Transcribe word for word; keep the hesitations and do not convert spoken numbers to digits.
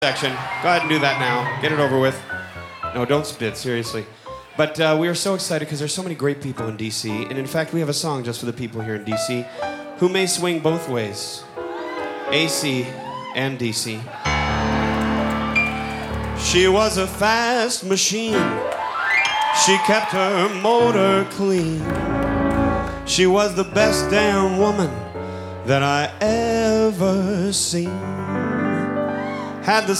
Section. Go ahead and do that now. Get it over with. No, don't spit, seriously. But uh, we are so excited because there's so many great people in D C. And in fact, we have a song just for the people here in D C who may swing both ways. A C and D C. She was a fast machine. She kept her motor clean. She was the best damn woman that I ever seen. Had the